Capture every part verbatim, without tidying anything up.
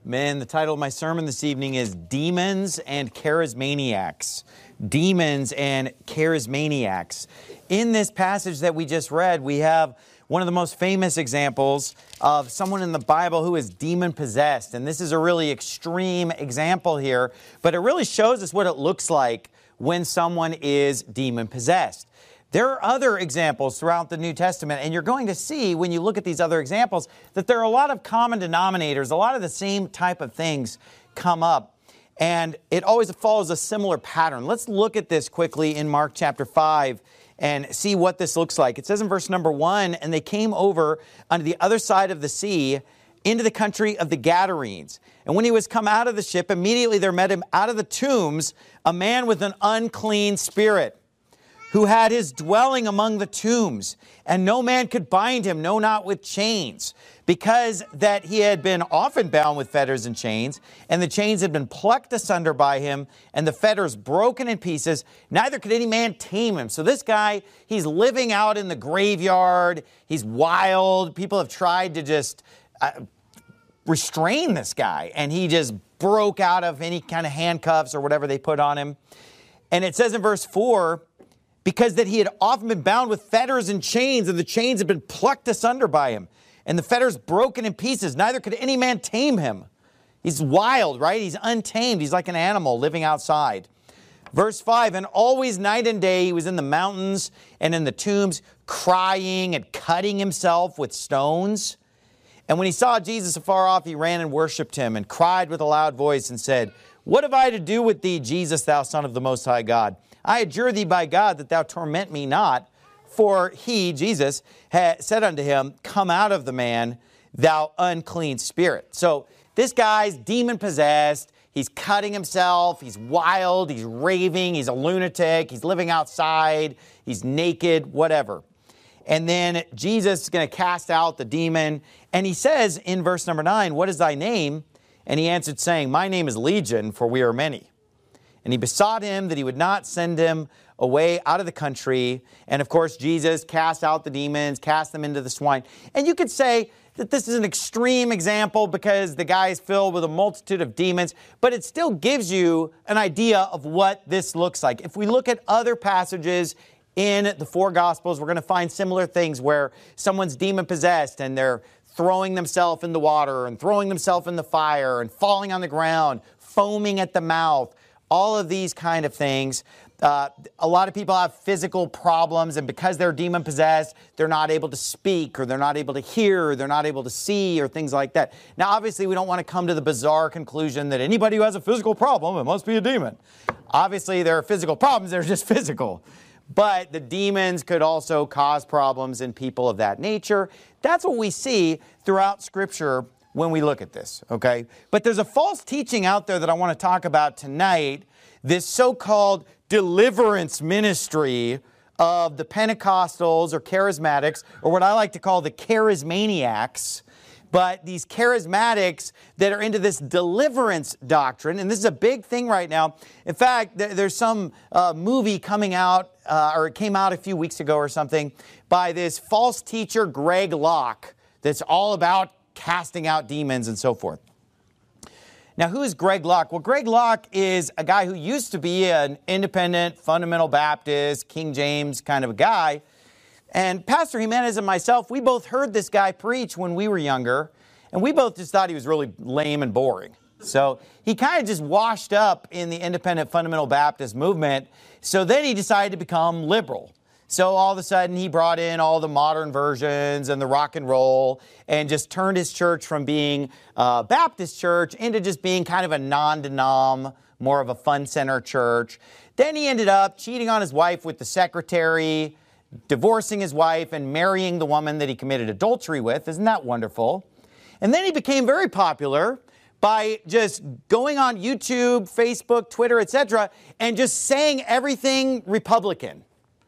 Man, the title of my sermon this evening is Demons and Charismaniacs. Demons and Charismaniacs. In this passage that we just read, we have one of the most famous examples of someone in the Bible who is demon-possessed. And this is a really extreme example here, but it really shows us what it looks like when someone is demon-possessed. There are other examples throughout the New Testament, and you're going to see when you look at these other examples that there are a lot of common denominators, a lot of the same type of things come up, and it always follows a similar pattern. Let's look at this quickly in Mark chapter five and see what this looks like. It says in verse number one, "And they came over on the other side of the sea into the country of the Gadarenes. And when he was come out of the ship, immediately there met him out of the tombs a man with an unclean spirit, who had his dwelling among the tombs, and no man could bind him, no, not with chains, because that he had been often bound with fetters and chains, and the chains had been plucked asunder by him, and the fetters broken in pieces, neither could any man tame him." So this guy, he's living out in the graveyard, he's wild, people have tried to just uh, restrain this guy, and he just broke out of any kind of handcuffs or whatever they put on him. And it says in verse four, because that he had often been bound with fetters and chains, and the chains had been plucked asunder by him, and the fetters broken in pieces, neither could any man tame him. He's wild, right? He's untamed. He's like an animal living outside. Verse five, "And always night and day he was in the mountains and in the tombs, crying and cutting himself with stones. And when he saw Jesus afar off, he ran and worshipped him, and cried with a loud voice and said, What have I to do with thee, Jesus, thou Son of the Most High God? I adjure thee by God that thou torment me not. For he," Jesus, had said unto him, "Come out of the man, thou unclean spirit." So this guy's demon-possessed. He's cutting himself. He's wild. He's raving. He's a lunatic. He's living outside. He's naked, whatever. And then Jesus is going to cast out the demon. And he says in verse number nine, "What is thy name?" And he answered, saying, "My name is Legion, for we are many." And he besought him that he would not send him away out of the country. And of course, Jesus cast out the demons, cast them into the swine. And you could say that this is an extreme example because the guy is filled with a multitude of demons, but it still gives you an idea of what this looks like. If we look at other passages in the four Gospels, we're going to find similar things where someone's demon-possessed and they're throwing themselves in the water and throwing themselves in the fire and falling on the ground, foaming at the mouth. All of these kind of things. Uh, a lot of people have physical problems, and because they're demon-possessed, they're not able to speak, or they're not able to hear, or they're not able to see, or things like that. Now, obviously, we don't want to come to the bizarre conclusion that anybody who has a physical problem, it must be a demon. Obviously, there are physical problems, they're just physical. But the demons could also cause problems in people of that nature. That's what we see throughout Scripture when we look at this, okay? But there's a false teaching out there that I want to talk about tonight, this so-called deliverance ministry of the Pentecostals or charismatics, or what I like to call the charismaniacs. But these charismatics that are into this deliverance doctrine, and this is a big thing right now. In fact, there's some uh, movie coming out, uh, or it came out a few weeks ago or something, by this false teacher, Greg Locke, that's all about casting out demons and so forth. Now, who is Greg Locke? Well, Greg Locke is a guy who used to be an independent, fundamental Baptist, King James kind of a guy. And Pastor Jimenez and myself, we both heard this guy preach when we were younger, and we both just thought he was really lame and boring. So he kind of just washed up in the independent, fundamental Baptist movement. So then he decided to become liberal. So all of a sudden he brought in all the modern versions and the rock and roll and just turned his church from being a Baptist church into just being kind of a non-denom, more of a fun center church. Then he ended up cheating on his wife with the secretary, divorcing his wife and marrying the woman that he committed adultery with. Isn't that wonderful? And then he became very popular by just going on YouTube, Facebook, Twitter, et cetera, and just saying everything Republican.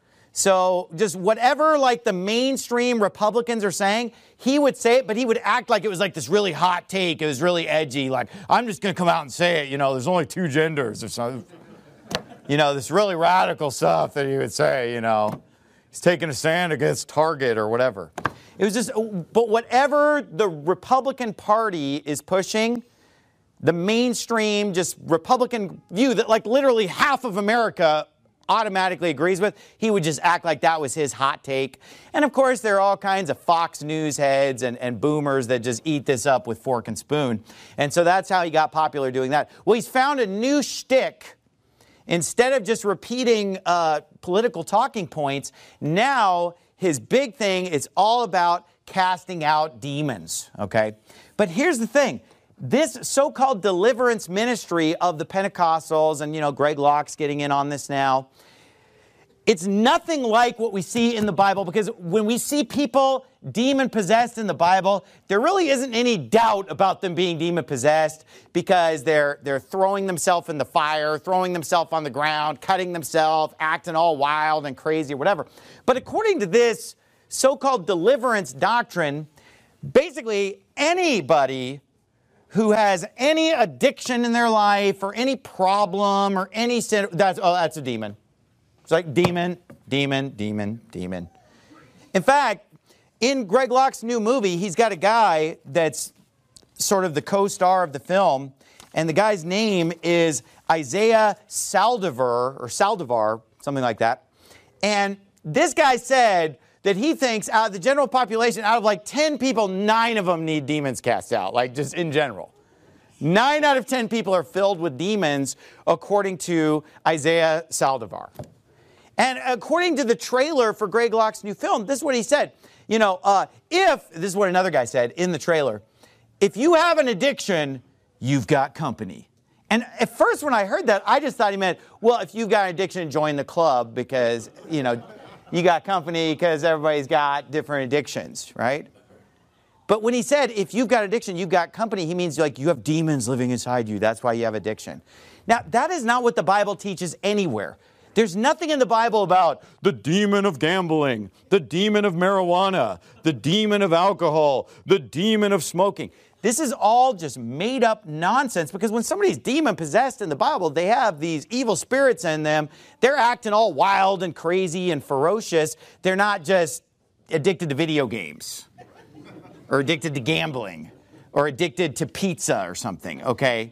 So just whatever like the mainstream Republicans are saying, he would say it, but he would act like it was like this really hot take. It was really edgy. Like, I'm just going to come out and say it. You know, there's only two genders or something. You know, this really radical stuff that he would say, you know. He's taking a stand against Target or whatever. It was just, but whatever the Republican Party is pushing, the mainstream, just Republican view that like literally half of America automatically agrees with, he would just act like that was his hot take. And of course, there are all kinds of Fox News heads and, and boomers that just eat this up with fork and spoon. And so that's how he got popular doing that. Well, he's found a new shtick. Instead of just repeating uh, political talking points, now his big thing is all about casting out demons, okay? But here's the thing. This so-called deliverance ministry of the Pentecostals, and, you know, Greg Locke's getting in on this now, it's nothing like what we see in the Bible, because when we see people demon-possessed in the Bible, there really isn't any doubt about them being demon-possessed, because they're, they're throwing themselves in the fire, throwing themselves on the ground, cutting themselves, acting all wild and crazy or whatever. But according to this so-called deliverance doctrine, basically anybody who has any addiction in their life or any problem or any sin, that's, oh, that's a demon. It's like demon, demon, demon, demon. In fact, in Greg Locke's new movie, he's got a guy that's sort of the co-star of the film, and the guy's name is Isaiah Saldivar, or Saldivar, something like that. And this guy said that he thinks out of the general population, out of like ten people, nine of them need demons cast out, like just in general. Nine out of ten people are filled with demons, according to Isaiah Saldivar. And according to the trailer for Greg Locke's new film, this is what he said. You know, uh, if, this is what another guy said in the trailer, if you have an addiction, you've got company. And at first when I heard that, I just thought he meant, well, if you've got an addiction, join the club because, you know, you got company because everybody's got different addictions, right? But when he said, if you've got addiction, you've got company, he means like you have demons living inside you. That's why you have addiction. Now, that is not what the Bible teaches anywhere. There's nothing in the Bible about the demon of gambling, the demon of marijuana, the demon of alcohol, the demon of smoking. This is all just made up nonsense, because when somebody's demon possessed in the Bible, they have these evil spirits in them. They're acting all wild and crazy and ferocious. They're not just addicted to video games or addicted to gambling or addicted to pizza or something, okay?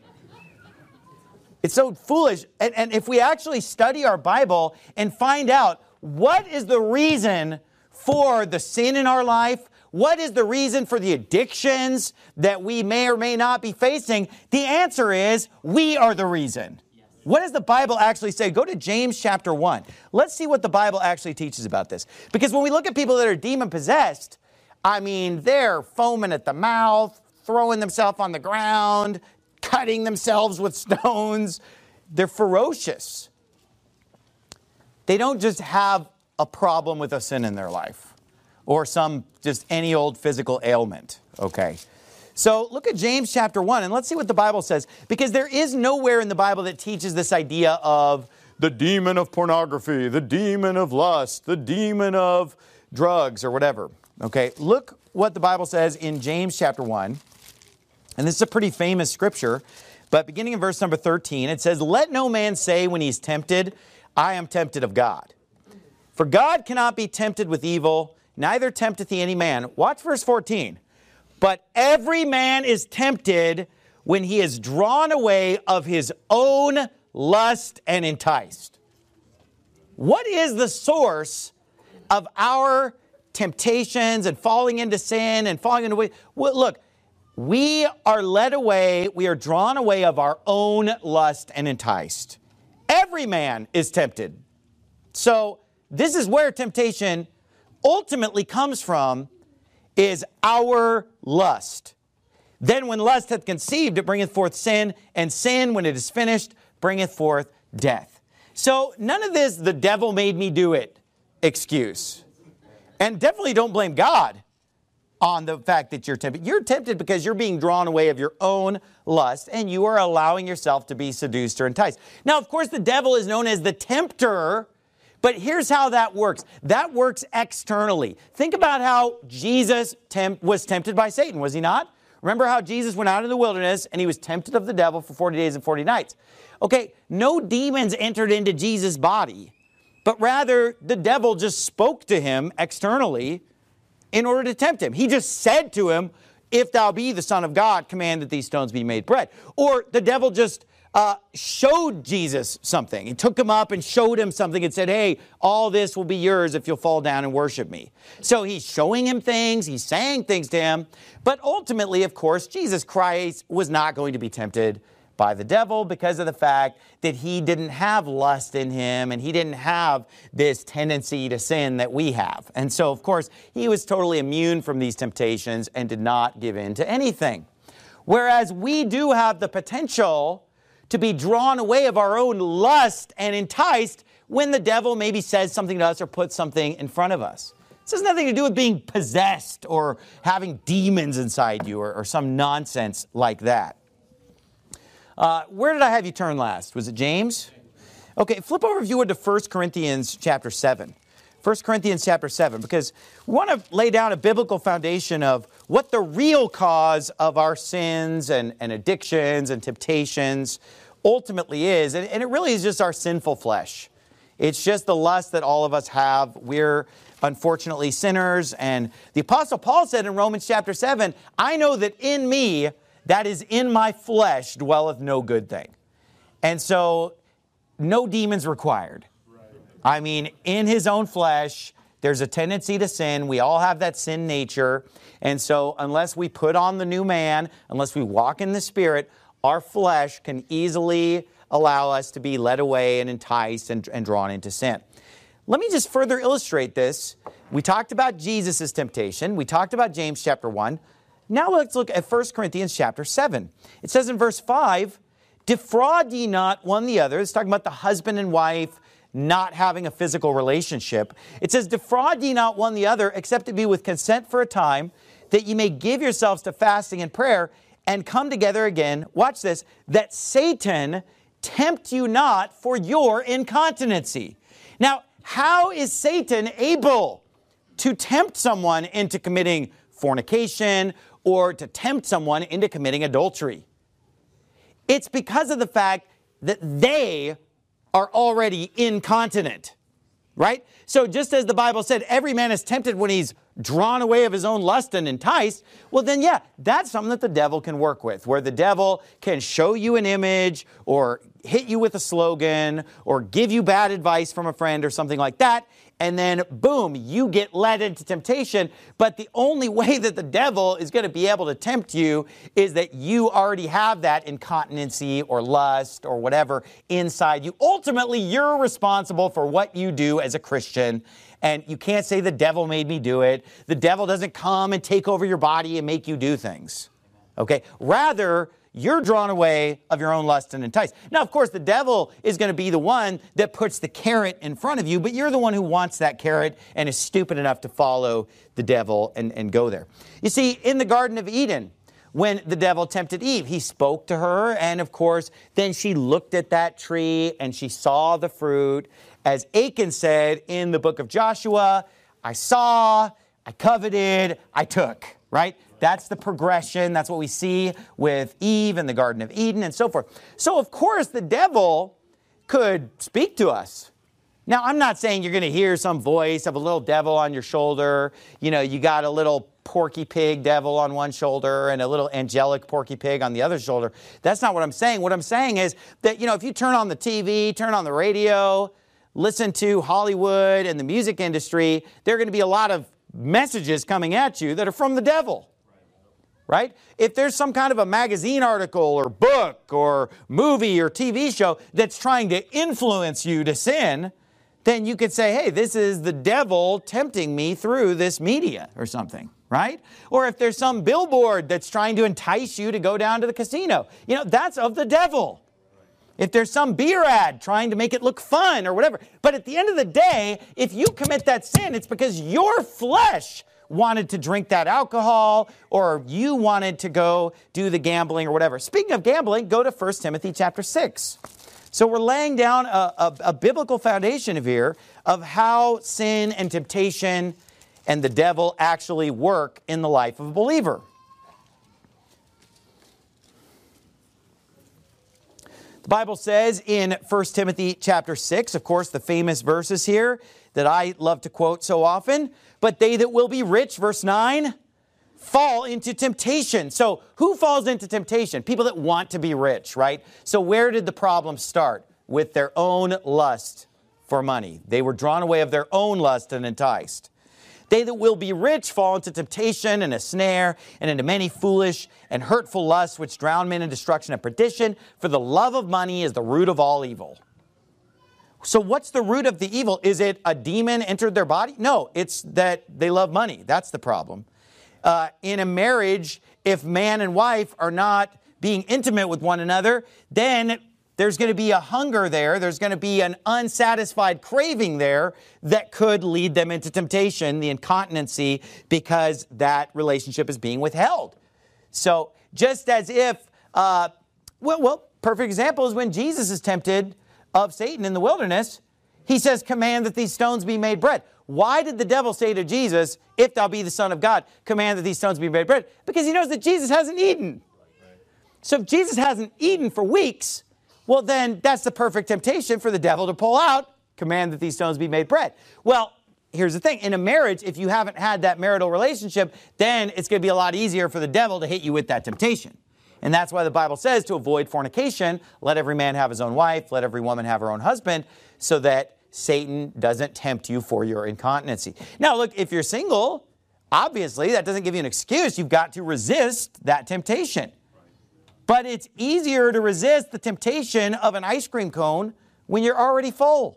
It's so foolish. And, and if we actually study our Bible and find out what is the reason for the sin in our life, what is the reason for the addictions that we may or may not be facing, the answer is we are the reason. Yes. What does the Bible actually say? Go to James chapter one. Let's see what the Bible actually teaches about this. Because when we look at people that are demon-possessed, I mean, they're foaming at the mouth, throwing themselves on the ground, cutting themselves with stones. They're ferocious. They don't just have a problem with a sin in their life or some just any old physical ailment, okay? So look at James chapter one, and let's see what the Bible says, because there is nowhere in the Bible that teaches this idea of the demon of pornography, the demon of lust, the demon of drugs or whatever, okay? Look what the Bible says in James chapter one, and this is a pretty famous scripture, but beginning in verse number thirteen, it says, "Let no man say when he is tempted, I am tempted of God. For God cannot be tempted with evil, neither tempteth he any man." Watch verse fourteen. "But every man is tempted when he is drawn away of his own lust and enticed." What is the source of our temptations and falling into sin and falling into... Well, look, we are led away, we are drawn away of our own lust and enticed. Every man is tempted. So this is where temptation ultimately comes from, is our lust. Then when lust hath conceived, it bringeth forth sin, and sin, when it is finished, bringeth forth death. So none of this, the devil made me do it, excuse. And definitely don't blame God on the fact that you're tempted. You're tempted because you're being drawn away of your own lust, and you are allowing yourself to be seduced or enticed. Now, of course, the devil is known as the tempter, but here's how that works. That works externally. Think about how Jesus tempt, was tempted by Satan, was he not? Remember how Jesus went out in the wilderness and he was tempted of the devil for forty days and forty nights. Okay, no demons entered into Jesus' body, but rather the devil just spoke to him externally in order to tempt him. He just said to him, if thou be the Son of God, command that these stones be made bread. Or the devil just uh, showed Jesus something. He took him up and showed him something and said, hey, all this will be yours if you'll fall down and worship me. So he's showing him things, he's saying things to him. But ultimately, of course, Jesus Christ was not going to be tempted by the devil because of the fact that he didn't have lust in him and he didn't have this tendency to sin that we have. And so, of course, he was totally immune from these temptations and did not give in to anything. Whereas we do have the potential to be drawn away of our own lust and enticed when the devil maybe says something to us or puts something in front of us. This has nothing to do with being possessed or having demons inside you or, or some nonsense like that. Uh, where did I have you turn last? Was it James? Okay, flip over if you would to First Corinthians chapter seven. First Corinthians chapter seven, because we want to lay down a biblical foundation of what the real cause of our sins and, and addictions and temptations ultimately is. And, and it really is just our sinful flesh. It's just the lust that all of us have. We're unfortunately sinners. And the Apostle Paul said in Romans chapter seven, I know that in me, that is in my flesh, dwelleth no good thing. And so, no demons required. I mean, in his own flesh, there's a tendency to sin. We all have that sin nature. And so, unless we put on the new man, unless we walk in the Spirit, our flesh can easily allow us to be led away and enticed and, and drawn into sin. Let me just further illustrate this. We talked about Jesus' temptation. We talked about James chapter one. Now let's look at First Corinthians chapter seven. It says in verse five, defraud ye not one the other. It's talking about the husband and wife not having a physical relationship. It says, defraud ye not one the other, except it be with consent for a time, that ye may give yourselves to fasting and prayer, and come together again, watch this, that Satan tempt you not for your incontinency. Now, how is Satan able to tempt someone into committing fornication or to tempt someone into committing adultery? It's because of the fact that they are already incontinent, right? So just as the Bible said, every man is tempted when he's drawn away of his own lust and enticed, well then, yeah, that's something that the devil can work with, where the devil can show you an image or hit you with a slogan or give you bad advice from a friend or something like that. And then, boom, you get led into temptation. But the only way that the devil is going to be able to tempt you is that you already have that incontinency or lust or whatever inside you. Ultimately, you're responsible for what you do as a Christian. And you can't say the devil made me do it. The devil doesn't come and take over your body and make you do things. Okay? Rather, you're drawn away of your own lust and enticed. Now, of course, the devil is going to be the one that puts the carrot in front of you, but you're the one who wants that carrot and is stupid enough to follow the devil and, and go there. You see, in the Garden of Eden, when the devil tempted Eve, he spoke to her, and of course, then she looked at that tree and she saw the fruit. As Achan said in the book of Joshua, I saw, I coveted, I took, right? That's the progression. That's what we see with Eve in the Garden of Eden and so forth. So, of course, the devil could speak to us. Now, I'm not saying you're going to hear some voice of a little devil on your shoulder. You know, you got a little porky pig devil on one shoulder and a little angelic porky pig on the other shoulder. That's not what I'm saying. What I'm saying is that, you know, if you turn on the T V, turn on the radio, listen to Hollywood and the music industry, there are going to be a lot of messages coming at you that are from the devil. Right? If there's some kind of a magazine article or book or movie or T V show that's trying to influence you to sin, then you could say, hey, this is the devil tempting me through this media or something, right? Or if there's some billboard that's trying to entice you to go down to the casino, you know, that's of the devil. If there's some beer ad trying to make it look fun or whatever. But at the end of the day, if you commit that sin, it's because your flesh wanted to drink that alcohol, or you wanted to go do the gambling or whatever. Speaking of gambling, go to First Timothy chapter six. So we're laying down a, a, a biblical foundation of here of how sin and temptation and the devil actually work in the life of a believer. The Bible says in First Timothy chapter six, of course, the famous verses here that I love to quote so often, but they that will be rich, verse nine, fall into temptation. So who falls into temptation? People that want to be rich, right? So where did the problem start? With their own lust for money. They were drawn away of their own lust and enticed. They that will be rich fall into temptation and a snare and into many foolish and hurtful lusts which drown men in destruction and perdition. For the love of money is the root of all evil. So what's the root of the evil? Is it a demon entered their body? No, it's that they love money. That's the problem. Uh, in a marriage, if man and wife are not being intimate with one another, then there's going to be a hunger there. There's going to be an unsatisfied craving there that could lead them into temptation, the incontinency, because that relationship is being withheld. So just as if, uh, well, well, perfect example is when Jesus is tempted of Satan in the wilderness. He says, command that these stones be made bread. Why did the devil say to Jesus, if thou be the Son of God, command that these stones be made bread? Because he knows that Jesus hasn't eaten. So if Jesus hasn't eaten for weeks, well, then that's the perfect temptation for the devil to pull out, command that these stones be made bread. Well, here's the thing. In a marriage, if you haven't had that marital relationship, then it's going to be a lot easier for the devil to hit you with that temptation. And that's why the Bible says to avoid fornication, let every man have his own wife, let every woman have her own husband, so that Satan doesn't tempt you for your incontinency. Now, look, if you're single, obviously that doesn't give you an excuse. You've got to resist that temptation. But it's easier to resist the temptation of an ice cream cone when you're already full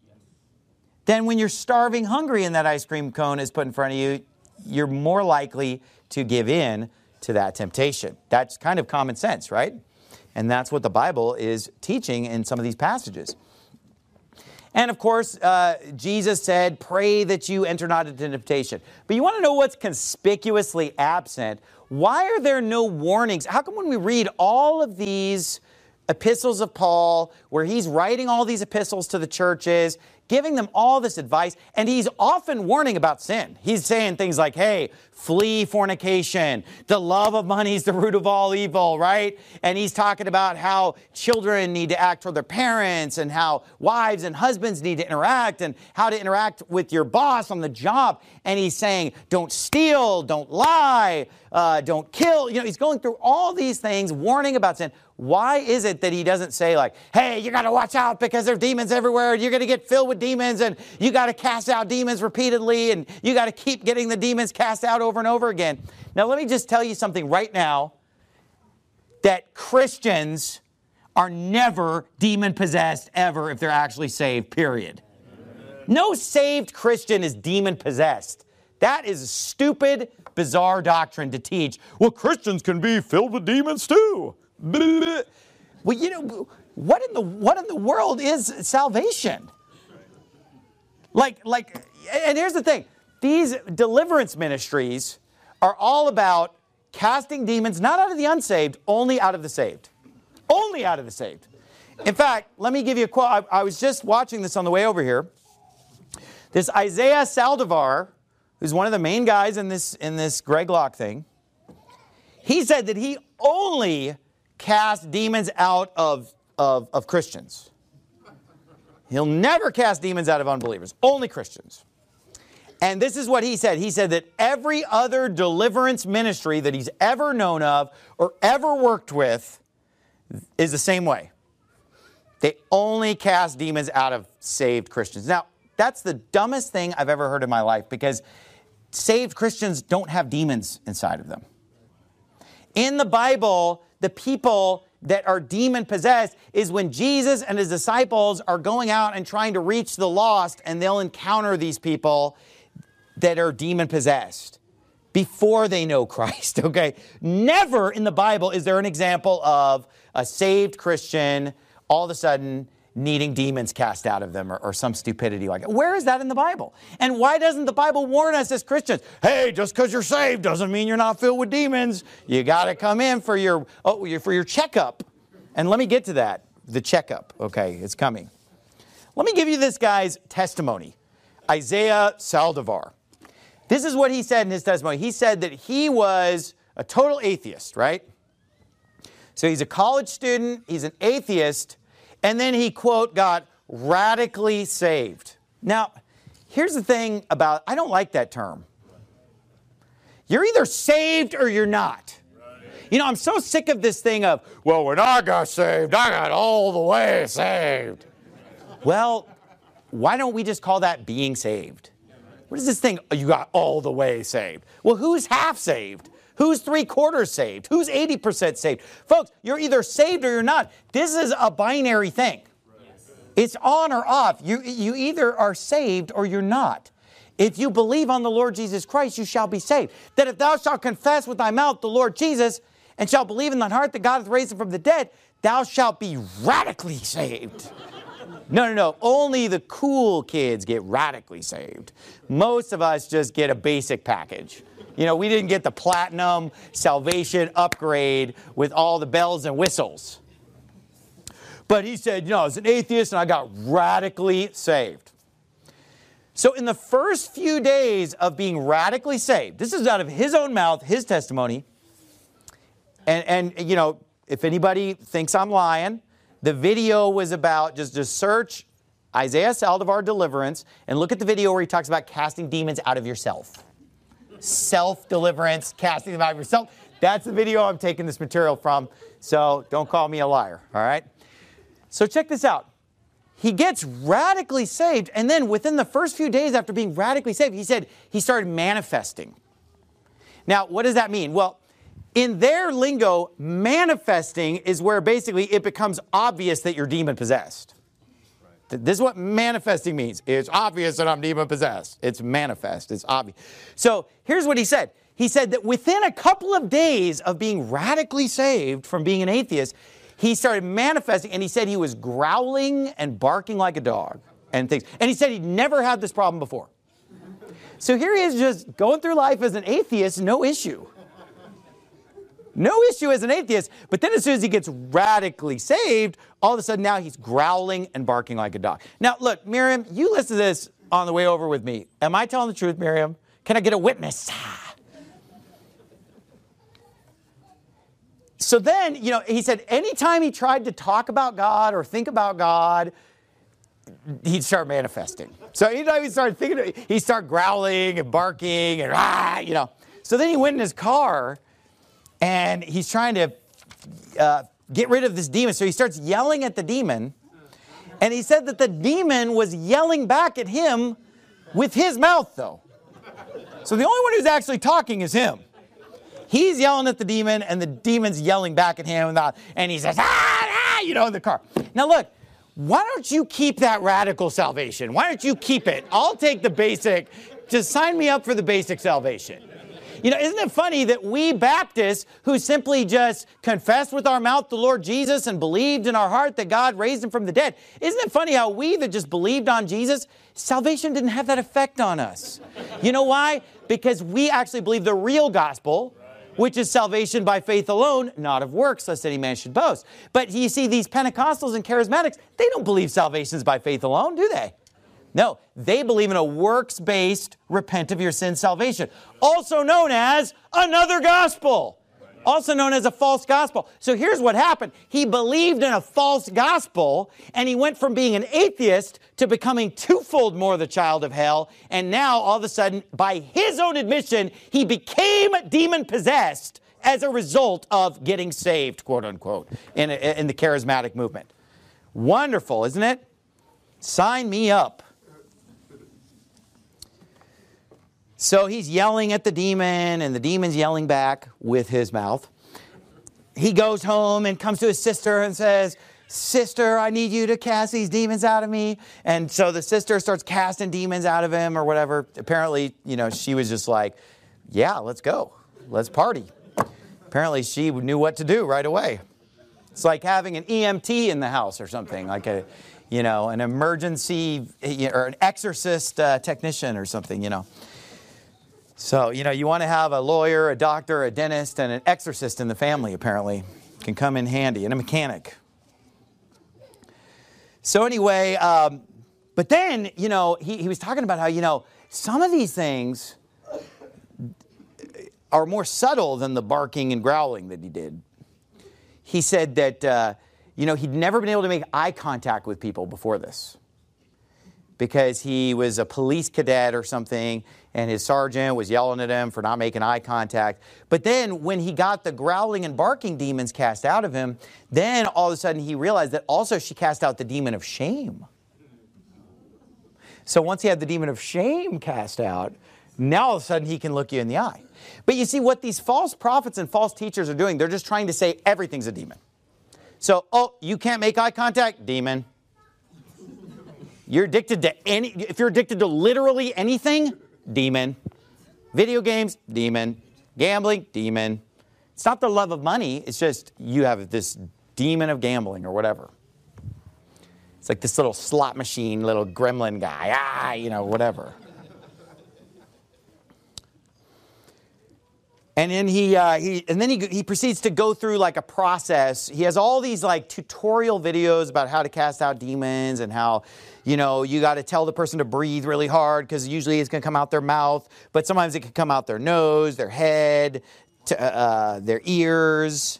than when you're starving hungry and that ice cream cone is put in front of you. You're more likely to give in to that temptation. That's kind of common sense, right? And that's what the Bible is teaching in some of these passages. And of course, uh, Jesus said, pray that you enter not into temptation. But you want to know what's conspicuously absent? Why are there no warnings? How come when we read all of these epistles of Paul, where he's writing all these epistles to the churches, giving them all this advice, and he's often warning about sin. He's saying things like, hey, flee fornication. The love of money is the root of all evil, right? And he's talking about how children need to act toward their parents and how wives and husbands need to interact and how to interact with your boss on the job. And he's saying, don't steal, don't lie, uh, don't kill. You know, he's going through all these things, warning about sin. Why is it that he doesn't say like, hey, you got to watch out because there are demons everywhere and you're going to get filled with demons and you got to cast out demons repeatedly and you got to keep getting the demons cast out over and over again. Now, let me just tell you something right now, that Christians are never demon-possessed ever if they're actually saved, period. No saved Christian is demon-possessed. That is a stupid, bizarre doctrine to teach. Well, Christians can be filled with demons too. Well, you know, what in the what in the world is salvation? Like, like, and here's the thing. These deliverance ministries are all about casting demons, not out of the unsaved, only out of the saved. Only out of the saved. In fact, let me give you a quote. I, I was just watching this on the way over here. This Isaiah Saldivar, who's one of the main guys in this, in this Greg Locke thing, he said that he only cast demons out of, of, of Christians. He'll never cast demons out of unbelievers, only Christians. And this is what he said. He said that every other deliverance ministry that he's ever known of or ever worked with is the same way. They only cast demons out of saved Christians. Now, that's the dumbest thing I've ever heard in my life because saved Christians don't have demons inside of them. In the Bible, the people that are demon-possessed is when Jesus and his disciples are going out and trying to reach the lost, and they'll encounter these people that are demon-possessed before they know Christ, okay? Never in the Bible is there an example of a saved Christian all of a sudden needing demons cast out of them or, or some stupidity like that. Where is that in the Bible? And why doesn't the Bible warn us as Christians? Hey, just because you're saved doesn't mean you're not filled with demons. You got to come in for your, oh, your, for your checkup. And let me get to that, the checkup. Okay, it's coming. Let me give you this guy's testimony, Isaiah Saldivar. This is what he said in his testimony. He said that he was a total atheist, right? So he's a college student, he's an atheist, and then he, quote, got radically saved. Now, here's the thing about, I don't like that term. You're either saved or you're not. You know, I'm so sick of this thing of, well, when I got saved, I got all the way saved. Well, why don't we just call that being saved? What is this thing, you got all the way saved? Well, who's half saved? Who's three quarters saved? Who's eighty percent saved? Folks, you're either saved or you're not. This is a binary thing. It's on or off. You, you either are saved or you're not. If you believe on the Lord Jesus Christ, you shall be saved. That if thou shalt confess with thy mouth the Lord Jesus, and shalt believe in thine heart that God hath raised him from the dead, thou shalt be radically saved. No, no, no. Only the cool kids get radically saved. Most of us just get a basic package. You know, we didn't get the platinum salvation upgrade with all the bells and whistles. But he said, you know, I was an atheist and I got radically saved. So in the first few days of being radically saved, this is out of his own mouth, his testimony. And, and you know, if anybody thinks I'm lying, the video was about, just, just search Isaiah Saldivar deliverance and look at the video where he talks about casting demons out of yourself. Self-deliverance, casting them out of yourself. That's the video I'm taking this material from. So don't call me a liar, all right? So check this out. He gets radically saved, and then within the first few days after being radically saved, he said he started manifesting. Now, what does that mean? Well, in their lingo, manifesting is where basically it becomes obvious that you're demon-possessed. Right. This is what manifesting means. It's obvious that I'm demon-possessed. It's manifest. It's obvious. So here's what he said. He said that within a couple of days of being radically saved from being an atheist, he started manifesting, and he said he was growling and barking like a dog and things. And he said he'd never had this problem before. So here he is just going through life as an atheist, no issue. No issue as an atheist, but then as soon as he gets radically saved, all of a sudden now he's growling and barking like a dog. Now, look, Miriam, you listen to this on the way over with me. Am I telling the truth, Miriam? Can I get a witness? So then, you know, he said anytime he tried to talk about God or think about God, he'd start manifesting. So anytime he started thinking, he'd start growling and barking and, ah, you know. So then he went in his car, and he's trying to uh, get rid of this demon. So he starts yelling at the demon. And he said that the demon was yelling back at him with his mouth, though. So the only one who's actually talking is him. He's yelling at the demon, and the demon's yelling back at him. And he says, ah, ah, you know, in the car. Now, look, why don't you keep that radical salvation? Why don't you keep it? I'll take the basic. Just sign me up for the basic salvation. You know, isn't it funny that we Baptists who simply just confessed with our mouth the Lord Jesus and believed in our heart that God raised him from the dead, isn't it funny how we that just believed on Jesus, salvation didn't have that effect on us? You know why? Because we actually believe the real gospel, which is salvation by faith alone, not of works, lest any man should boast. But you see, these Pentecostals and charismatics, they don't believe salvation is by faith alone, do they? No, they believe in a works-based, repent of your sin salvation, also known as another gospel, also known as a false gospel. So here's what happened. He believed in a false gospel, and he went from being an atheist to becoming twofold more the child of hell. And now, all of a sudden, by his own admission, he became demon-possessed as a result of getting saved, quote unquote, in, in the charismatic movement. Wonderful, isn't it? Sign me up. So he's yelling at the demon, and the demon's yelling back with his mouth. He goes home and comes to his sister and says, sister, I need you to cast these demons out of me. And so the sister starts casting demons out of him or whatever. Apparently, you know, she was just like, yeah, let's go. Let's party. Apparently, she knew what to do right away. It's like having an E M T in the house or something, like a, you know, an emergency or an exorcist uh, technician or something, you know. So, you know, you want to have a lawyer, a doctor, a dentist, and an exorcist in the family, apparently. Can come in handy, and a mechanic. So anyway, um, but then, you know, he, he was talking about how, you know, some of these things are more subtle than the barking and growling that he did. He said that, uh, you know, he'd never been able to make eye contact with people before this. because he was a police cadet or something, and his sergeant was yelling at him for not making eye contact. But then when he got the growling and barking demons cast out of him, then all of a sudden he realized that also she cast out the demon of shame. So once he had the demon of shame cast out, now all of a sudden he can look you in the eye. But you see, what these false prophets and false teachers are doing, they're just trying to say everything's a demon. So, oh, you can't make eye contact? Demon. You're addicted to any, if you're addicted to literally anything, demon. Video games, demon. Gambling, demon. It's not the love of money, it's just you have this demon of gambling or whatever. It's like this little slot machine, little gremlin guy, ah, you know, whatever. And then he, uh, he, and then he, he proceeds to go through like a process. He has all these like tutorial videos about how to cast out demons and how, you know, you got to tell the person to breathe really hard because usually it's going to come out their mouth, but sometimes it can come out their nose, their head, to, uh, their ears,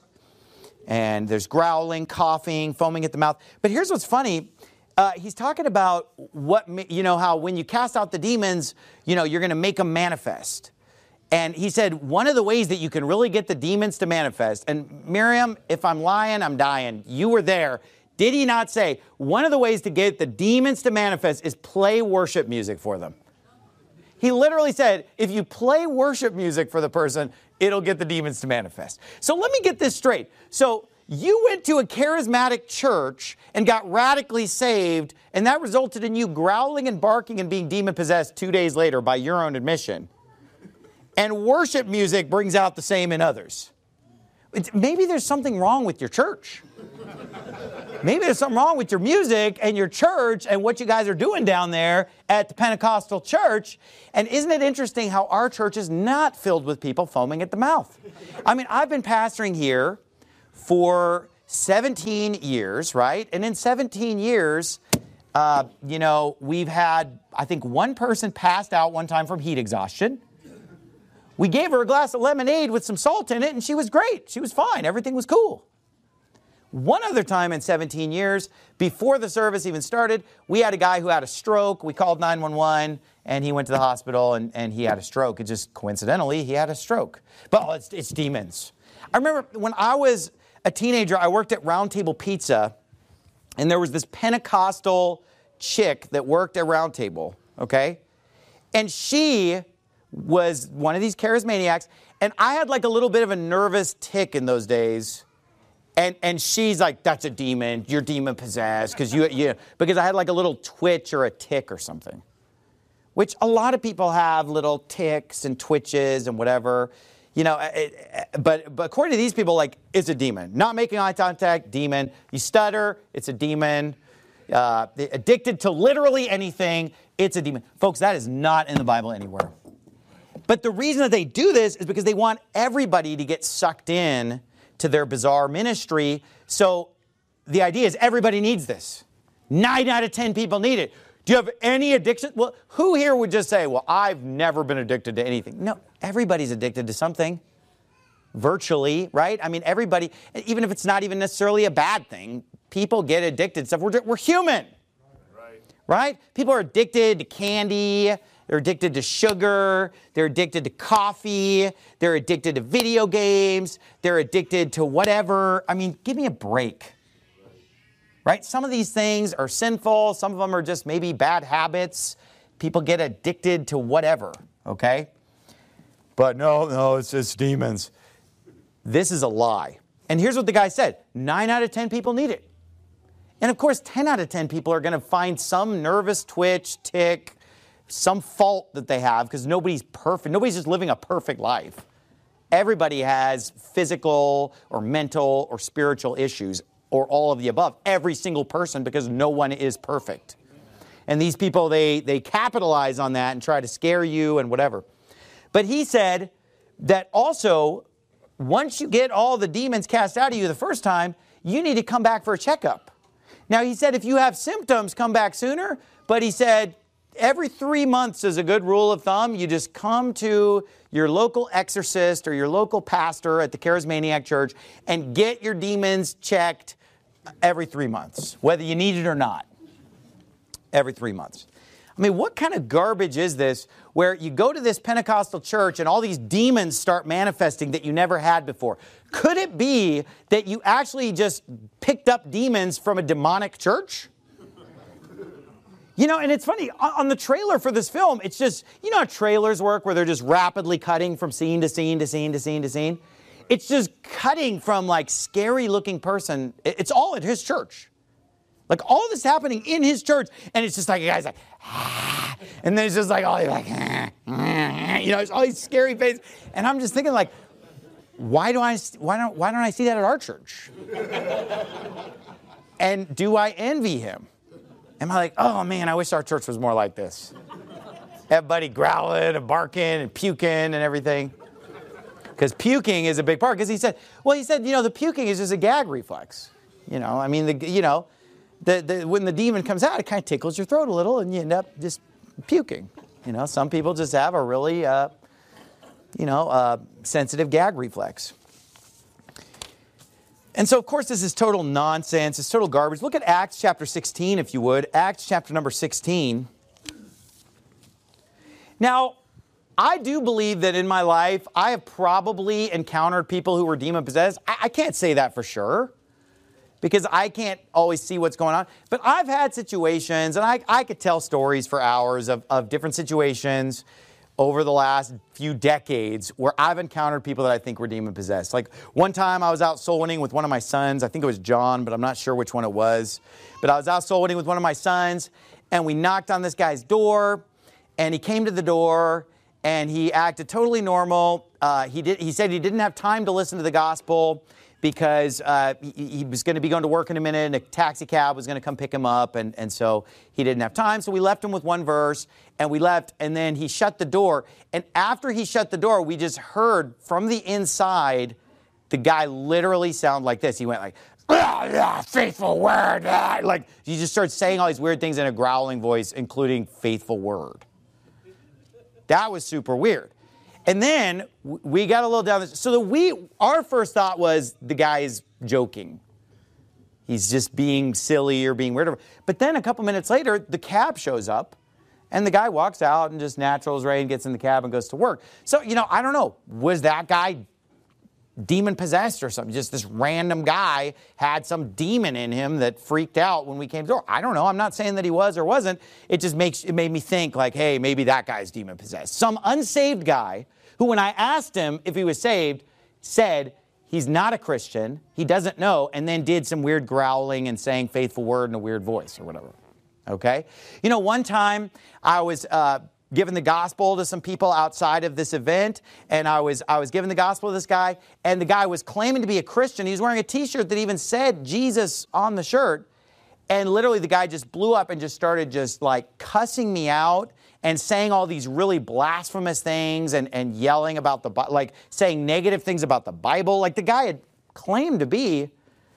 and there's growling, coughing, foaming at the mouth. But here's what's funny. Uh, he's talking about what, you know, how when you cast out the demons, you know, you're going to make them manifest. And he said, one of the ways that you can really get the demons to manifest, and Miriam, if I'm lying, I'm dying. You were there. Did he not say, one of the ways to get the demons to manifest is play worship music for them? He literally said, if you play worship music for the person, it'll get the demons to manifest. So let me get this straight. So you went to a charismatic church and got radically saved, and that resulted in you growling and barking and being demon-possessed two days later by your own admission. And worship music brings out the same in others. It's, maybe there's something wrong with your church. Maybe there's something wrong with your music and your church and what you guys are doing down there at the Pentecostal church. And isn't it interesting how our church is not filled with people foaming at the mouth? I mean, I've been pastoring here for seventeen years, right? And in seventeen years, uh, you know, we've had, I think, one person passed out one time from heat exhaustion. We gave her a glass of lemonade with some salt in it, and she was great. She was fine. Everything was cool. One other time in seventeen years, before the service even started, we had a guy who had a stroke. We called nine one one, and he went to the hospital, and, and he had a stroke. It just, coincidentally, he had a stroke. But oh, it's, it's demons. I remember when I was a teenager, I worked at Round Table Pizza, and there was this Pentecostal chick that worked at Round Table, okay? And she was one of these charismaniacs, and I had like a little bit of a nervous tick in those days, and and she's like, that's a demon, you're demon possessed, because you, you because I had like a little twitch or a tick or something, which a lot of people have little ticks and twitches and whatever, you know, it, but, but according to these people, like, it's a demon. Not making eye contact, demon. You stutter, it's a demon. Uh, addicted to literally anything, it's a demon. Folks, that is not in the Bible anywhere. But the reason that they do this is because they want everybody to get sucked in to their bizarre ministry. So the idea is everybody needs this. Nine out of ten people need it. Do you have any addiction? Well, who here would just say, well, I've never been addicted to anything? No, everybody's addicted to something. Virtually, right? I mean, everybody, even if it's not even necessarily a bad thing, people get addicted to stuff. We're, we're human. Right. Right? People are addicted to candy. They're addicted to sugar. They're addicted to coffee. They're addicted to video games. They're addicted to whatever. I mean, give me a break. Right? Some of these things are sinful. Some of them are just maybe bad habits. People get addicted to whatever, okay? But no, no, it's just demons. This is a lie. And here's what the guy said. Nine out of ten people need it. And of course, ten out of ten people are going to find some nervous twitch, tick, some fault that they have, because nobody's perfect. Nobody's just living a perfect life. Everybody has physical or mental or spiritual issues, or all of the above. Every single person, because no one is perfect. And these people, they, they capitalize on that and try to scare you and whatever. But he said that also, once you get all the demons cast out of you the first time, you need to come back for a checkup. Now, he said if you have symptoms, come back sooner. But he said every three months is a good rule of thumb. You just come to your local exorcist or your local pastor at the Charismaniac Church and get your demons checked every three months, whether you need it or not. Every three months. I mean, what kind of garbage is this where you go to this Pentecostal church and all these demons start manifesting that you never had before? Could it be that you actually just picked up demons from a demonic church? You know, and it's funny, on the trailer for this film, it's just, you know how trailers work where they're just rapidly cutting from scene to scene to scene to scene to scene? It's just cutting from like scary looking person. It's all at his church. Like all this happening in his church, and it's just like a guy's like, ah, and then it's just like all these like, ah, ah, you know, it's all these scary faces, and I'm just thinking like, why do I, why don't, why don't I see that at our church? And do I envy him? Am I like, oh man, I wish our church was more like this? Everybody growling and barking and puking and everything. Because puking is a big part. Because he said, well, he said, you know, the puking is just a gag reflex. You know, I mean, the, you know. The, the, when the demon comes out, it kind of tickles your throat a little, and you end up just puking. You know, some people just have a really, uh, you know, uh, sensitive gag reflex. And so, of course, this is total nonsense. It's total garbage. Look at Acts chapter sixteen, if you would. Acts chapter number sixteen. Now, I do believe that in my life, I have probably encountered people who were demon-possessed. I, I can't say that for sure, because I can't always see what's going on. But I've had situations, and I, I could tell stories for hours of, of different situations over the last few decades where I've encountered people that I think were demon-possessed. Like one time I was out soul winning with one of my sons. I think it was John, but I'm not sure which one it was. But I was out soul winning with one of my sons, and we knocked on this guy's door, and he came to the door, and he acted totally normal. Uh, he did. He said he didn't have time to listen to the gospel, because uh, he, he was going to be going to work in a minute, and a taxi cab was going to come pick him up, and, and so he didn't have time. So we left him with one verse, and we left, and then he shut the door. And after he shut the door, we just heard from the inside the guy literally sound like this. He went like, ah, yeah, faithful word. Ah. Like, he just started saying all these weird things in a growling voice, including faithful word. That was super weird. And then we got a little down this. So the we, our first thought was the guy is joking. He's just being silly or being weird. But then a couple minutes later, the cab shows up, and the guy walks out and just natural as rain, gets in the cab and goes to work. So, you know, I don't know. Was that guy demon-possessed or something? Just this random guy had some demon in him that freaked out when we came to the door. I don't know. I'm not saying that he was or wasn't. It just makes it made me think like, hey, maybe that guy's demon-possessed. Some unsaved guy who, when I asked him if he was saved, said he's not a Christian, he doesn't know, and then did some weird growling and saying faithful word in a weird voice or whatever. Okay? You know, one time I was uh, giving the gospel to some people outside of this event, and I was I was giving the gospel to this guy, and the guy was claiming to be a Christian. He was wearing a t-shirt that even said Jesus on the shirt, and literally the guy just blew up and just started just like cussing me out and saying all these really blasphemous things and, and yelling about the, like saying negative things about the Bible. Like the guy had claimed to be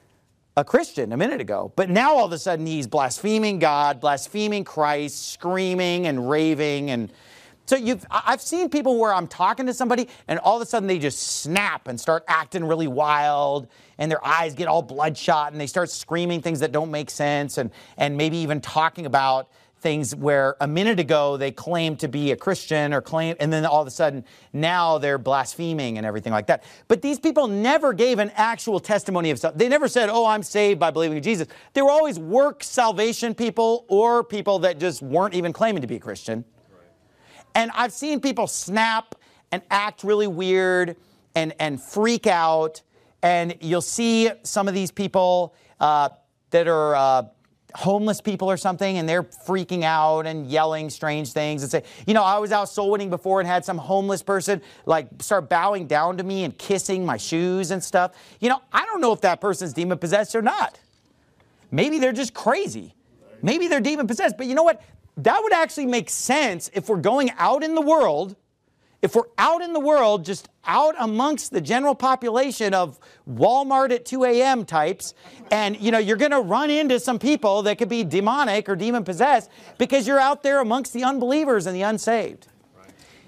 a Christian a minute ago. But now all of a sudden he's blaspheming God, blaspheming Christ, screaming and raving. And so you've, I've seen people where I'm talking to somebody and all of a sudden they just snap and start acting really wild, and their eyes get all bloodshot and they start screaming things that don't make sense, and, and maybe even talking about things where a minute ago they claimed to be a Christian or claim, and then all of a sudden now they're blaspheming and everything like that. But these people never gave an actual testimony of stuff. They never said, oh, I'm saved by believing in Jesus. They were always work salvation people or people that just weren't even claiming to be a Christian. Right. And I've seen people snap and act really weird and, and freak out. And you'll see some of these people uh, that are uh, homeless people or something, and they're freaking out and yelling strange things and say, you know, I was out soul winning before and had some homeless person like start bowing down to me and kissing my shoes and stuff. You know, I don't know if that person's demon possessed or not. Maybe they're just crazy. Maybe they're demon possessed. But you know what? That would actually make sense if we're going out in the world. If we're out in the world, just out amongst the general population of Walmart at two a.m. types, and you know, you're going to run into some people that could be demonic or demon-possessed because you're out there amongst the unbelievers and the unsaved. Right.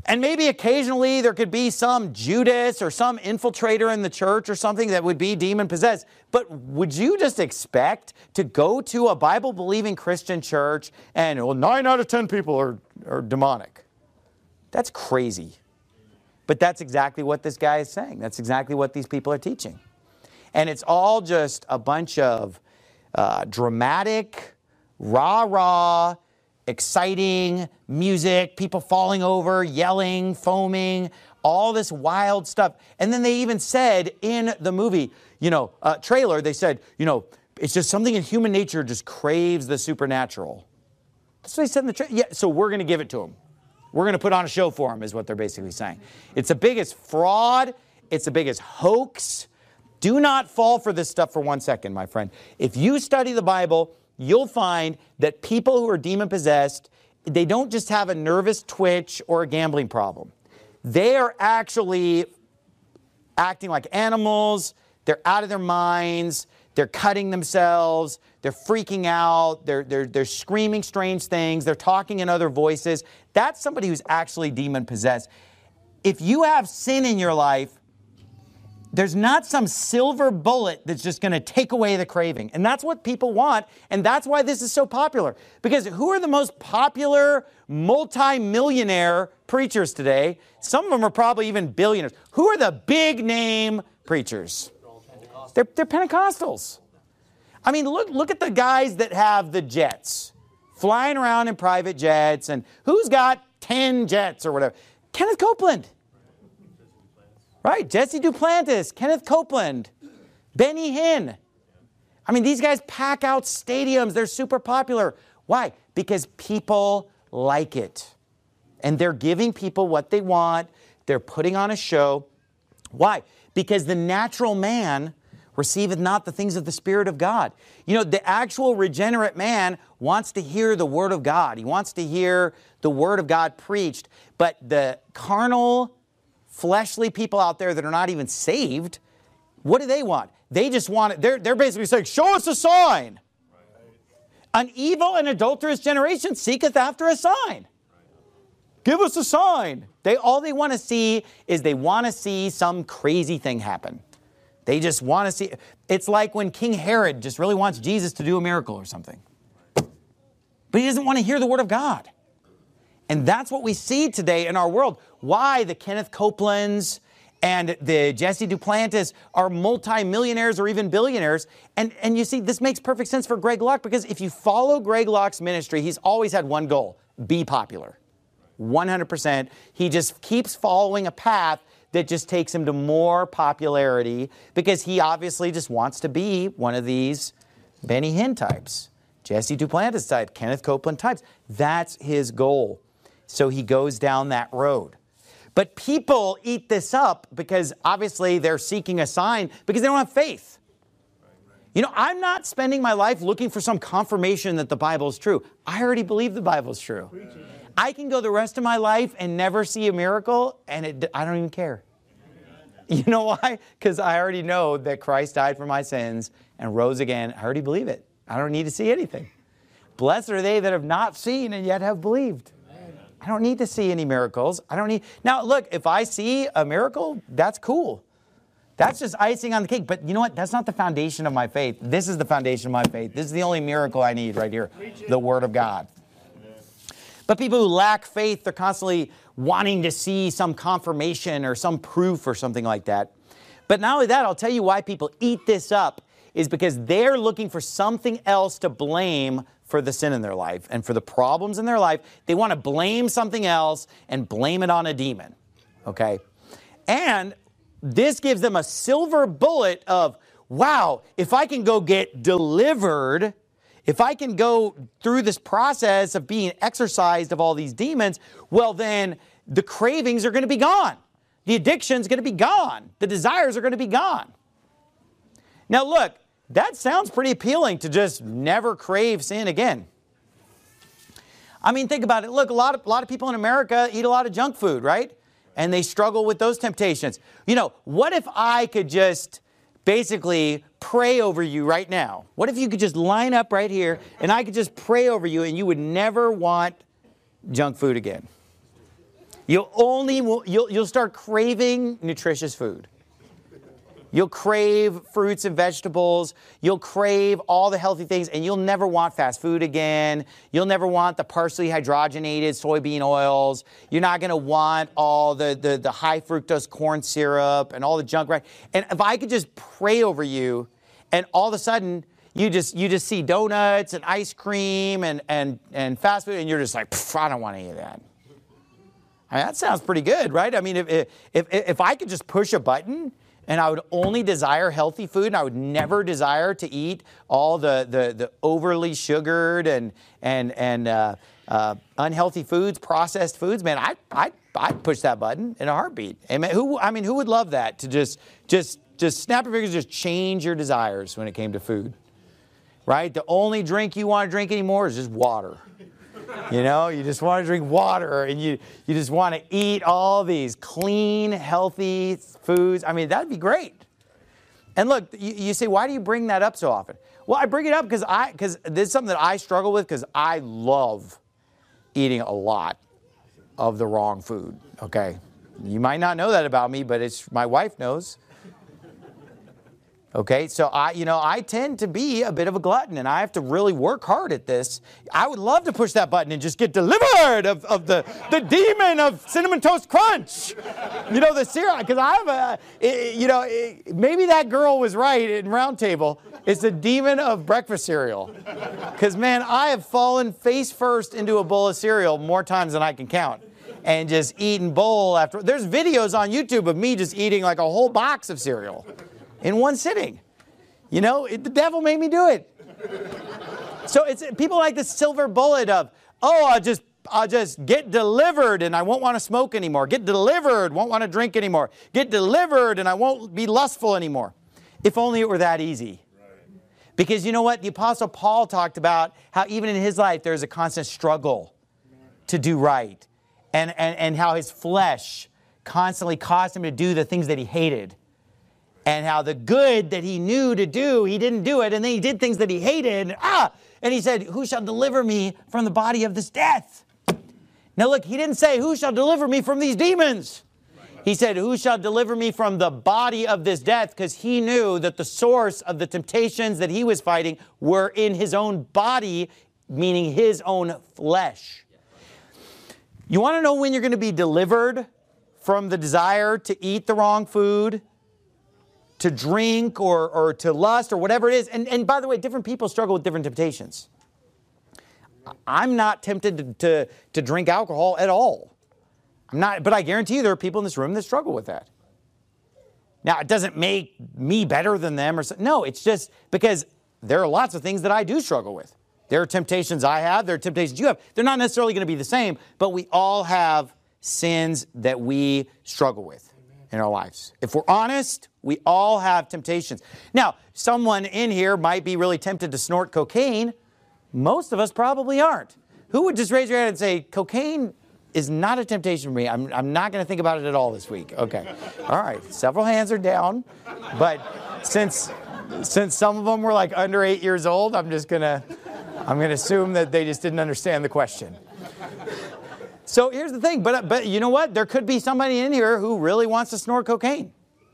And maybe occasionally there could be some Judas or some infiltrator in the church or something that would be demon-possessed. But would you just expect to go to a Bible-believing Christian church and, well, nine out of ten people are, are demonic? That's crazy. But that's exactly what this guy is saying. That's exactly what these people are teaching. And it's all just a bunch of uh, dramatic, rah-rah, exciting music, people falling over, yelling, foaming, all this wild stuff. And then they even said in the movie, you know, uh, trailer, they said, you know, it's just something in human nature just craves the supernatural. That's what they said in the trailer. Yeah, so we're going to give it to them. We're going to put on a show for them, is what they're basically saying. It's the biggest fraud. It's the biggest hoax. Do not fall for this stuff for one second, my friend. If you study the Bible, you'll find that people who are demon-possessed, they don't just have a nervous twitch or a gambling problem. They are actually acting like animals. They're out of their minds. They're cutting themselves. They're freaking out. They're, they're, they're screaming strange things. They're talking in other voices. That's somebody who's actually demon-possessed. If you have sin in your life, there's not some silver bullet that's just going to take away the craving. And that's what people want. And that's why this is so popular. Because who are the most popular multi-millionaire preachers today? Some of them are probably even billionaires. Who are the big name preachers? They're, they're Pentecostals. I mean, look, look at the guys that have the jets, flying around in private jets. And who's got ten jets or whatever? Kenneth Copeland. Right, Jesse Duplantis, Kenneth Copeland, Benny Hinn. I mean, these guys pack out stadiums. They're super popular. Why? Because people like it. And they're giving people what they want. They're putting on a show. Why? Because the natural man receiveth not the things of the Spirit of God. You know, the actual regenerate man wants to hear the Word of God. He wants to hear the Word of God preached. But the carnal, fleshly people out there that are not even saved, what do they want? They just want it. They're, they're basically saying, show us a sign. An evil and adulterous generation seeketh after a sign. Give us a sign. They, all they want to see is they want to see some crazy thing happen. They just want to see. It's like when King Herod just really wants Jesus to do a miracle or something. But he doesn't want to hear the Word of God. And that's what we see today in our world. Why the Kenneth Copelands and the Jesse Duplantis are multimillionaires or even billionaires. And, and you see, this makes perfect sense for Greg Locke, because if you follow Greg Locke's ministry, he's always had one goal: be popular. one hundred percent. He just keeps following a path that just takes him to more popularity, because he obviously just wants to be one of these Benny Hinn types, Jesse Duplantis type, Kenneth Copeland types. That's his goal. So he goes down that road. But people eat this up because obviously they're seeking a sign because they don't have faith. You know, I'm not spending my life looking for some confirmation that the Bible is true. I already believe the Bible is true. I can go the rest of my life and never see a miracle, and it, I don't even care. You know why? Because I already know that Christ died for my sins and rose again. I already believe it. I don't need to see anything. Blessed are they that have not seen and yet have believed. I don't need to see any miracles. I don't need. Now, look, if I see a miracle, that's cool. That's just icing on the cake. But you know what? That's not the foundation of my faith. This is the foundation of my faith. This is the only miracle I need right here, the Word of God. But people who lack faith, they're constantly wanting to see some confirmation or some proof or something like that. But not only that, I'll tell you why people eat this up is because they're looking for something else to blame for the sin in their life and for the problems in their life. They want to blame something else and blame it on a demon, okay? And this gives them a silver bullet of, wow, if I can go get delivered, if I can go through this process of being exorcised of all these demons, well then the cravings are going to be gone. The addiction's going to be gone. The desires are going to be gone. Now look, that sounds pretty appealing, to just never crave sin again. I mean, think about it. Look, a lot of, a lot of people in America eat a lot of junk food, right? And they struggle with those temptations. You know, what if I could just basically pray over you right now? What if you could just line up right here and I could just pray over you and you would never want junk food again? You'll only, you'll, you'll start craving nutritious food. You'll crave fruits and vegetables. You'll crave all the healthy things, and you'll never want fast food again. You'll never want the partially hydrogenated soybean oils. You're not going to want all the, the, the high fructose corn syrup and all the junk. Right? And if I could just pray over you, and all of a sudden you just you just see donuts and ice cream and and and fast food, and you're just like, I don't want any of that. I mean, that sounds pretty good, right? I mean, if if if I could just push a button, and I would only desire healthy food, and I would never desire to eat all the, the, the overly sugared and and and uh, uh, unhealthy foods, processed foods. Man, I I I'd push that button in a heartbeat. And man, who I mean, who would love that? To just just just snap your fingers, just change your desires when it came to food, right? The only drink you want to drink anymore is just water. You know, you just want to drink water, and you, you just want to eat all these clean, healthy foods. I mean, that'd be great. And look, you, you say, why do you bring that up so often? Well, I bring it up because I because this is something that I struggle with, because I love eating a lot of the wrong food. Okay, you might not know that about me, but it's my wife knows. Okay, so I, you know, I tend to be a bit of a glutton, and I have to really work hard at this. I would love to push that button and just get delivered of, of the, the demon of Cinnamon Toast Crunch. You know, the cereal, because I have a, it, you know, it, maybe that girl was right in Round Table. It's the demon of breakfast cereal. Because, man, I have fallen face first into a bowl of cereal more times than I can count. And just eating bowl after, there's videos on YouTube of me just eating like a whole box of cereal in one sitting. You know, it, the devil made me do it. So it's people like the silver bullet of, oh, I'll just, I'll just get delivered and I won't want to smoke anymore. Get delivered, won't want to drink anymore. Get delivered and I won't be lustful anymore. If only it were that easy. Because you know what? The Apostle Paul talked about how even in his life there's a constant struggle to do right. And, and, and how his flesh constantly caused him to do the things that he hated. And how the good that he knew to do, he didn't do it. And then he did things that he hated. And, ah! And he said, who shall deliver me from the body of this death? Now look, he didn't say, who shall deliver me from these demons? He said, who shall deliver me from the body of this death? Because he knew that the source of the temptations that he was fighting were in his own body, meaning his own flesh. You want to know when you're going to be delivered from the desire to eat the wrong food, to drink or, or to lust or whatever it is? And, and by the way, different people struggle with different temptations. I'm not tempted to, to, to drink alcohol at all. I'm not, but I guarantee you there are people in this room that struggle with that. Now, it doesn't make me better than them or so, no, it's just because there are lots of things that I do struggle with. There are temptations I have, there are temptations you have. They're not necessarily going to be the same, but we all have sins that we struggle with in our lives. If we're honest, we all have temptations. Now, someone in here might be really tempted to snort cocaine. Most of us probably aren't. Who would just raise your hand and say, cocaine is not a temptation for me. I'm, I'm not going to think about it at all this week. Okay. All right. Several hands are down. But since since some of them were like under eight years old, I'm just going to I'm going to assume that they just didn't understand the question. So here's the thing, but but you know what? There could be somebody in here who really wants to snort cocaine.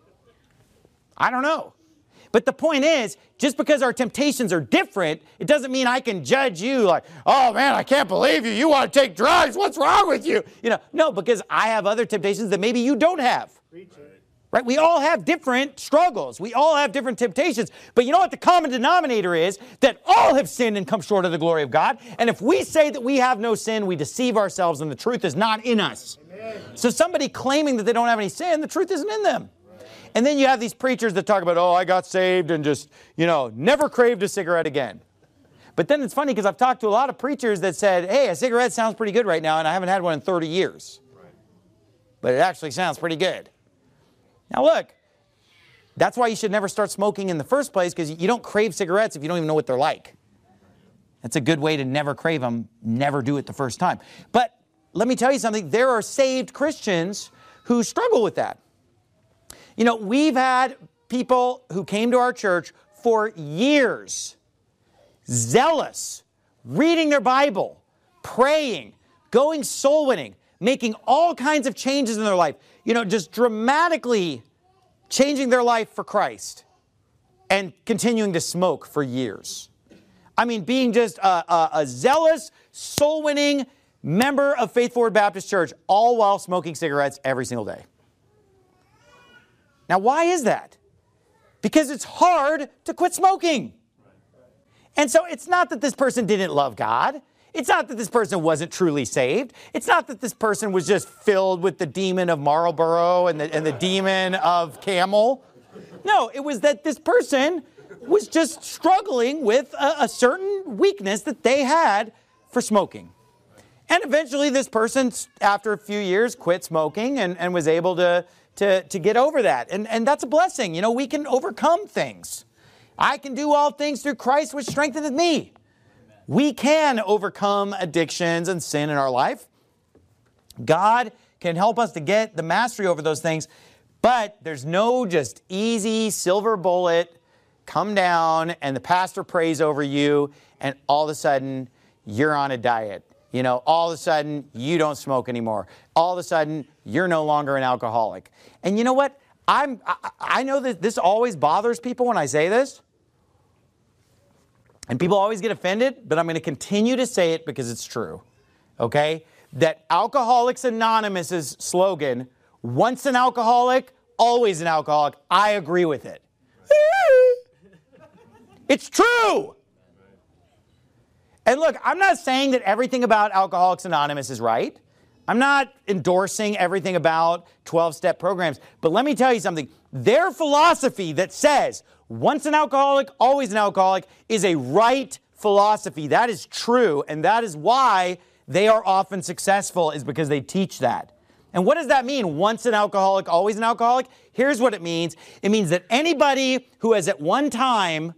I don't know. But the point is, just because our temptations are different, it doesn't mean I can judge you like, oh man, I can't believe you. You want to take drugs. What's wrong with you? You know, no, because I have other temptations that maybe you don't have. Right? We all have different struggles. We all have different temptations. But you know what the common denominator is? That all have sinned and come short of the glory of God. And if we say that we have no sin, we deceive ourselves and the truth is not in us. Amen. So somebody claiming that they don't have any sin, the truth isn't in them. Right. And then you have these preachers that talk about, oh, I got saved and just, you know, never craved a cigarette again. But then it's funny because I've talked to a lot of preachers that said, hey, a cigarette sounds pretty good right now and I haven't had one in thirty years. Right. But it actually sounds pretty good. Now look, that's why you should never start smoking in the first place, because you don't crave cigarettes if you don't even know what they're like. That's a good way to never crave them, never do it the first time. But let me tell you something, there are saved Christians who struggle with that. You know, we've had people who came to our church for years, zealous, reading their Bible, praying, going soul winning, making all kinds of changes in their life, you know, just dramatically changing their life for Christ and continuing to smoke for years. I mean, being just a, a, a zealous, soul-winning member of Faith Forward Baptist Church, all while smoking cigarettes every single day. Now, why is that? Because it's hard to quit smoking. And so it's not that this person didn't love God. It's not that this person wasn't truly saved. It's not that this person was just filled with the demon of Marlboro and the, and the demon of Camel. No, it was that this person was just struggling with a, a certain weakness that they had for smoking. And eventually this person, after a few years, quit smoking and, and was able to, to, to get over that. And, and that's a blessing. You know, we can overcome things. I can do all things through Christ, which strengtheneth me. We can overcome addictions and sin in our life. God can help us to get the mastery over those things. But there's no just easy silver bullet, come down and the pastor prays over you and all of a sudden you're on a diet. You know, all of a sudden you don't smoke anymore. All of a sudden you're no longer an alcoholic. And you know what? I'm, I, I know that this always bothers people when I say this. And people always get offended, but I'm going to continue to say it because it's true. Okay? That Alcoholics Anonymous's slogan, once an alcoholic, always an alcoholic, I agree with it. It's true. And look, I'm not saying that everything about Alcoholics Anonymous is right. I'm not endorsing everything about twelve-step programs. But let me tell you something. Their philosophy that says, once an alcoholic, always an alcoholic, is a right philosophy. That is true. And that is why they are often successful, is because they teach that. And what does that mean? Once an alcoholic, always an alcoholic? Here's what it means. It means that anybody who has at one time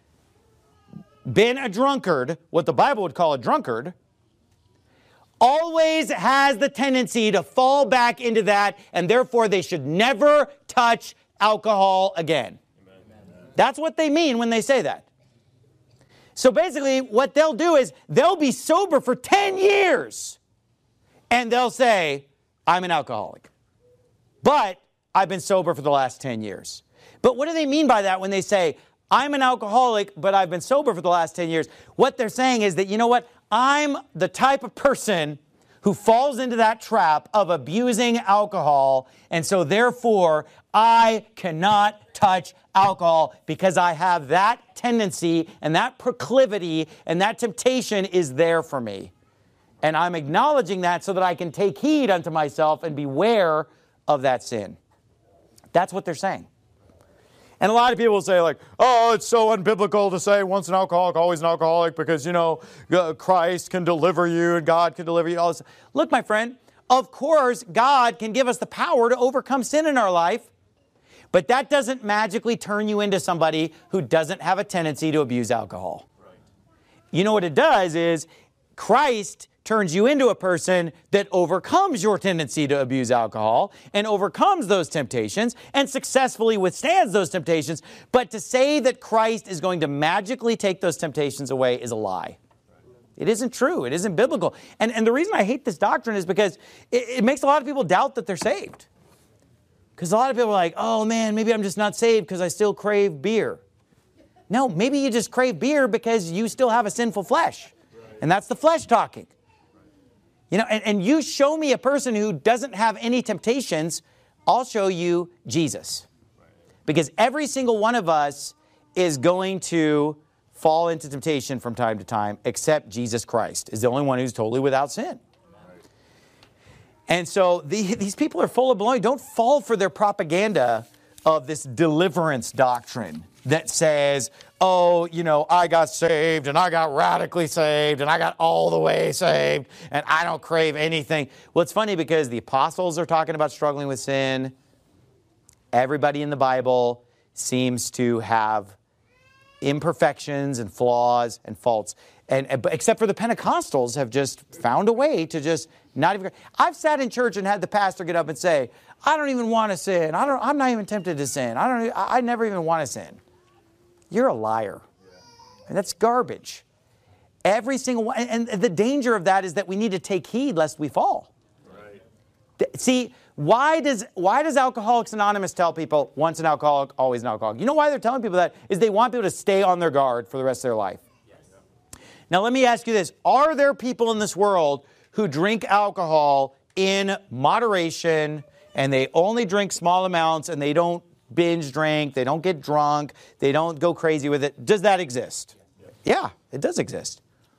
been a drunkard, what the Bible would call a drunkard, always has the tendency to fall back into that, and therefore they should never touch alcohol again. Amen. That's what they mean when they say that. So basically what they'll do is they'll be sober for ten years and they'll say, I'm an alcoholic, but I've been sober for the last ten years. But what do they mean by that when they say, I'm an alcoholic, but I've been sober for the last ten years? What they're saying is that, you know what? I'm the type of person who falls into that trap of abusing alcohol, and so therefore I cannot touch alcohol because I have that tendency and that proclivity and that temptation is there for me. And I'm acknowledging that so that I can take heed unto myself and beware of that sin. That's what they're saying. And a lot of people will say like, oh, it's so unbiblical to say once an alcoholic, always an alcoholic because, you know, Christ can deliver you and God can deliver you. All this. Look, my friend, of course, God can give us the power to overcome sin in our life, but that doesn't magically turn you into somebody who doesn't have a tendency to abuse alcohol. Right. You know what it does is Christ turns you into a person that overcomes your tendency to abuse alcohol and overcomes those temptations and successfully withstands those temptations. But to say that Christ is going to magically take those temptations away is a lie. It isn't true. It isn't biblical. And, and the reason I hate this doctrine is because it, it makes a lot of people doubt that they're saved. Because a lot of people are like, oh man, maybe I'm just not saved because I still crave beer. No, maybe you just crave beer because you still have a sinful flesh. And that's the flesh talking. You know, and, and you show me a person who doesn't have any temptations, I'll show you Jesus. Because every single one of us is going to fall into temptation from time to time, except Jesus Christ is the only one who's totally without sin. And so the, these people are full of baloney. Don't fall for their propaganda of this deliverance doctrine that says, oh, you know, I got saved and I got radically saved and I got all the way saved and I don't crave anything. Well, it's funny because the apostles are talking about struggling with sin. Everybody in the Bible seems to have imperfections and flaws and faults. And, and except for the Pentecostals have just found a way to just not even. I've sat in church and had the pastor get up and say, I don't even want to sin. I don't, I'm not even tempted to sin. I don't. I never even want to sin. You're a liar. And that's garbage. Every single one. And the danger of that is that we need to take heed lest we fall. Right. See, why does why does Alcoholics Anonymous tell people once an alcoholic, always an alcoholic? You know why they're telling people that? Is they want people to stay on their guard for the rest of their life. Yes. Now let me ask you this. Are there people in this world who drink alcohol in moderation and they only drink small amounts and they don't binge drink, they don't get drunk, they don't go crazy with it? Does that exist? Yes. Yeah, it does exist.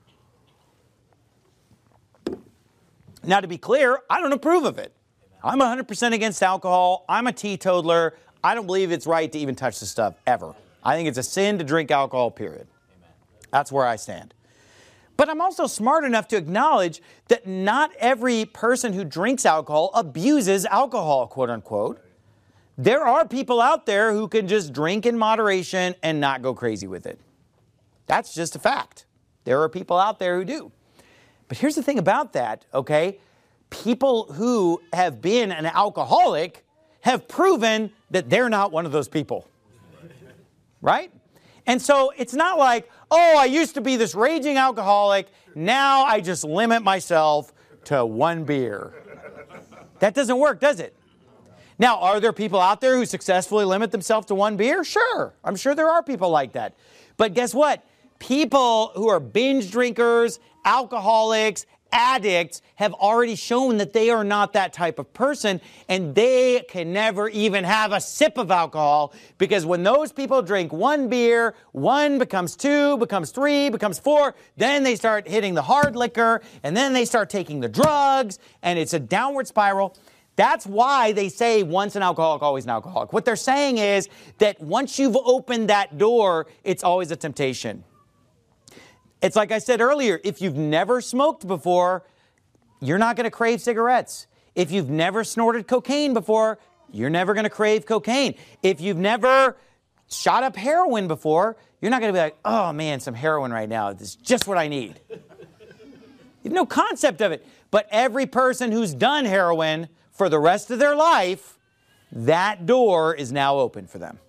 Now, to be clear, I don't approve of it. I'm one hundred percent against alcohol. I'm a teetotaler. I don't believe it's right to even touch this stuff, ever. I think it's a sin to drink alcohol, period. That's where I stand. But I'm also smart enough to acknowledge that not every person who drinks alcohol abuses alcohol, quote unquote. There are people out there who can just drink in moderation and not go crazy with it. That's just a fact. There are people out there who do. But here's the thing about that, okay? People who have been an alcoholic have proven that they're not one of those people. Right? And so it's not like, oh, I used to be this raging alcoholic. Now I just limit myself to one beer. That doesn't work, does it? Now, are there people out there who successfully limit themselves to one beer? Sure. I'm sure there are people like that. But guess what? People who are binge drinkers, alcoholics, addicts have already shown that they are not that type of person, and they can never even have a sip of alcohol, because when those people drink one beer, one becomes two, becomes three, becomes four, then they start hitting the hard liquor, and then they start taking the drugs, and it's a downward spiral. That's why they say once an alcoholic, always an alcoholic. What they're saying is that once you've opened that door, it's always a temptation. It's like I said earlier, if you've never smoked before, you're not going to crave cigarettes. If you've never snorted cocaine before, you're never going to crave cocaine. If you've never shot up heroin before, you're not going to be like, oh man, some heroin right now. This is just what I need. You have no concept of it. But every person who's done heroin for the rest of their life, that door is now open for them.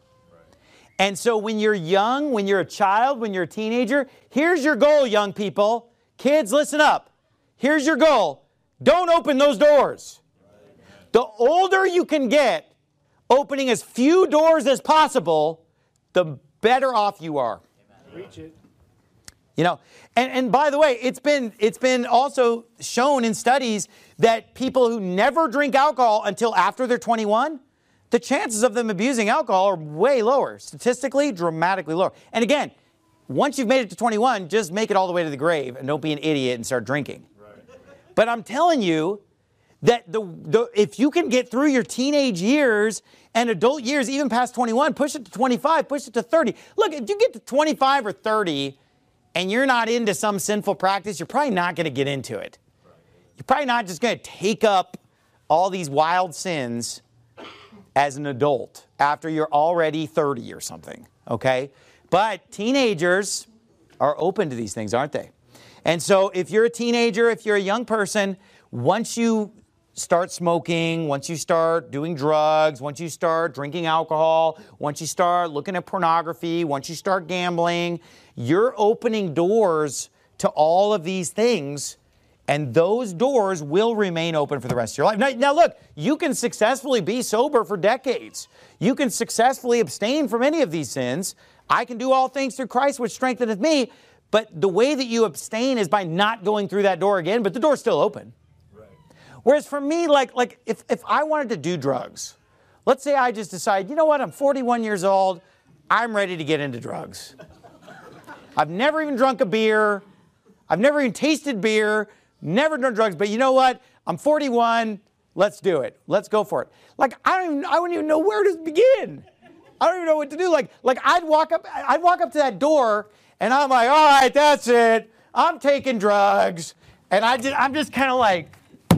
And so when you're young, when you're a child, when you're a teenager, here's your goal, young people. Kids, listen up. Here's your goal. Don't open those doors. The older you can get, opening as few doors as possible, the better off you are. Reach it. You know, and, and by the way, it's been it's been also shown in studies that people who never drink alcohol until after they're twenty-one, the chances of them abusing alcohol are way lower, statistically dramatically lower. And again, once you've made it to twenty-one, just make it all the way to the grave and don't be an idiot and start drinking. Right. But I'm telling you that the, the if you can get through your teenage years and adult years, even past twenty-one, push it to twenty-five, push it to thirty. Look, if you get to twenty-five or thirty and you're not into some sinful practice, you're probably not going to get into it. You're probably not just going to take up all these wild sins as an adult after you're already thirty or something, okay? But teenagers are open to these things, aren't they? And so if you're a teenager, if you're a young person, once you start smoking, once you start doing drugs, once you start drinking alcohol, once you start looking at pornography, once you start gambling, you're opening doors to all of these things. And those doors will remain open for the rest of your life. Now, now, look, you can successfully be sober for decades. You can successfully abstain from any of these sins. I can do all things through Christ, which strengtheneth me. But the way that you abstain is by not going through that door again, but the door's still open. Right. Whereas for me, like, like if, if I wanted to do drugs, let's say I just decide, you know what, I'm forty-one years old, I'm ready to get into drugs. I've never even drunk a beer. I've never even tasted beer. Never done drugs, but you know what? I'm forty-one. Let's do it. Let's go for it. Like, I don't even, I wouldn't even know where to begin. I don't even know what to do. Like, like I'd walk up, I'd walk up to that door, and I'm like, all right, that's it. I'm taking drugs, and I just, I'm just kind of like,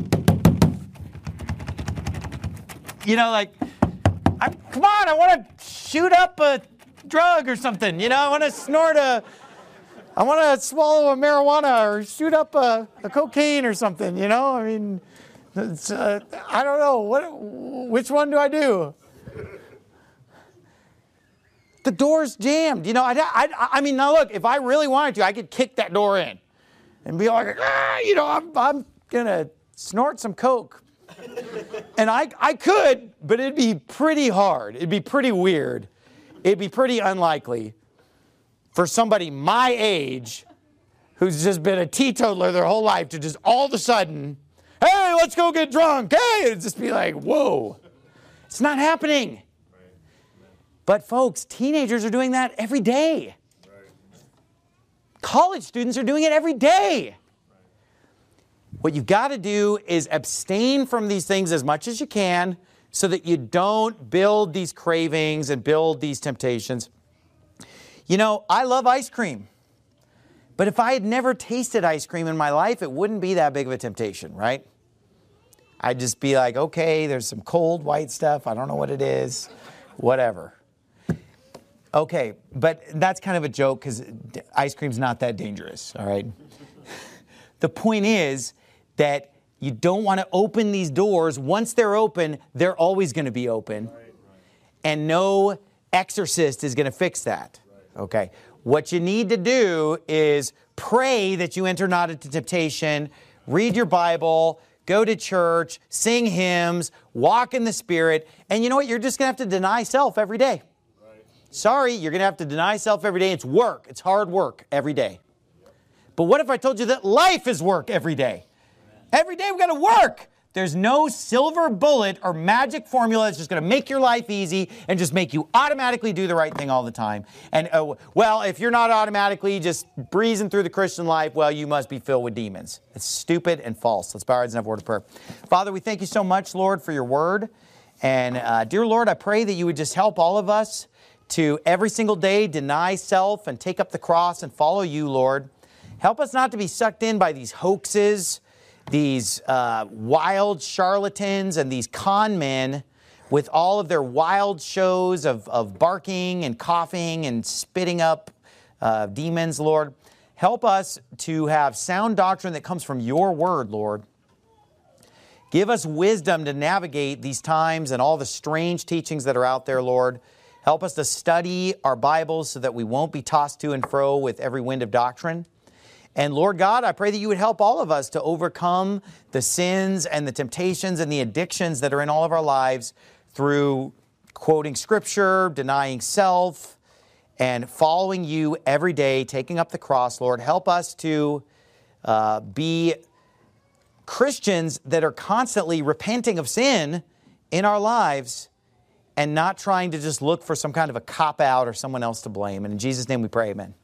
you know, like, I'm, come on, I want to shoot up a drug or something. You know, I want to snort a. I want to swallow a marijuana or shoot up a, a cocaine or something, you know? I mean, it's, uh, I don't know. What, which one do I do? The door's jammed. You know, I, I, I mean, now look, if I really wanted to, I could kick that door in and be like, ah, you know, I'm, I'm going to snort some coke. And I, I could, but it'd be pretty hard. It'd be pretty weird. It'd be pretty unlikely for somebody my age who's just been a teetotaler their whole life to just all of a sudden, hey, let's go get drunk. Hey, it'd just be like, whoa. It's not happening. But folks, teenagers are doing that every day. College students are doing it every day. What you've got to do is abstain from these things as much as you can so that you don't build these cravings and build these temptations. You know, I love ice cream. But if I had never tasted ice cream in my life, it wouldn't be that big of a temptation, right? I'd just be like, okay, there's some cold white stuff. I don't know what it is. Whatever. Okay, but that's kind of a joke because ice cream's not that dangerous, all right? The point is that you don't want to open these doors. Once they're open, they're always going to be open. Right, right. And no exorcist is going to fix that. Right. Okay. What you need to do is pray that you enter not into temptation, read your Bible, go to church, sing hymns, walk in the Spirit. And you know what? You're just going to have to deny self every day. Right. Sorry, you're going to have to deny self every day. It's work. It's hard work every day. But what if I told you that life is work every day? Every day we've got to work. There's no silver bullet or magic formula that's just going to make your life easy and just make you automatically do the right thing all the time. And, uh, well, if you're not automatically just breezing through the Christian life, well, you must be filled with demons. It's stupid and false. Let's bow our heads and have a word of prayer. Father, we thank you so much, Lord, for your word. And, uh, dear Lord, I pray that you would just help all of us to every single day deny self and take up the cross and follow you, Lord. Help us not to be sucked in by these hoaxes, these uh, wild charlatans and these con men with all of their wild shows of, of barking and coughing and spitting up uh, demons, Lord. Help us to have sound doctrine that comes from your word, Lord. Give us wisdom to navigate these times and all the strange teachings that are out there, Lord. Help us to study our Bibles so that we won't be tossed to and fro with every wind of doctrine. And Lord God, I pray that you would help all of us to overcome the sins and the temptations and the addictions that are in all of our lives through quoting Scripture, denying self, and following you every day, taking up the cross, Lord. Help us to uh, be Christians that are constantly repenting of sin in our lives and not trying to just look for some kind of a cop-out or someone else to blame. And in Jesus' name we pray, amen.